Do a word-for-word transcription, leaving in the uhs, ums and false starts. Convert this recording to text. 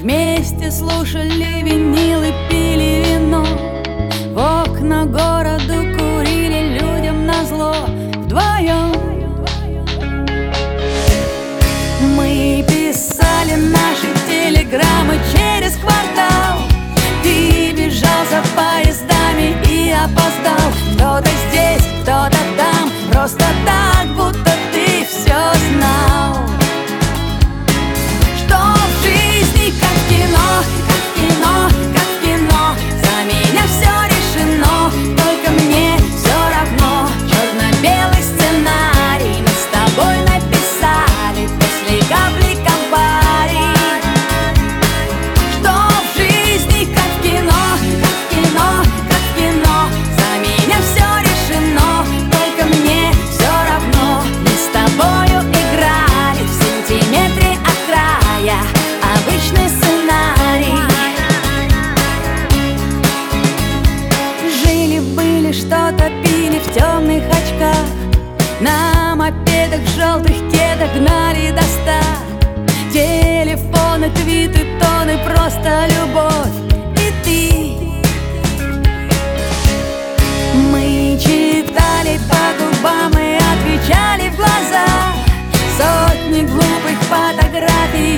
Вместе слушали винилы, пили вино, в окна городу курили людям назло вдвоем. Мы писали наши телеграммы через квартал. Ты бежал за поездами и опоздал. Кто-то здесь, кто-то там, просто так, будто ты все знал. Что в жизни как в кино, как в кино, как в кино. За меня все решено, только мне все равно. Черно-белый сценарий мы с тобой написали после капли аварии. Что в жизни как в кино, как в кино, как в кино. За меня все решено, только мне все равно. Мы с тобою играли в сантиметре от края, обычный сценарий. Жили-были, что-то пили в темных очках, на мопедах, желтых кедах гнали до ста. Телефоны, твиты, тоны, просто любовь и ты. Мы читали по губам и отвечали в глаза. Сотни глупых фотографий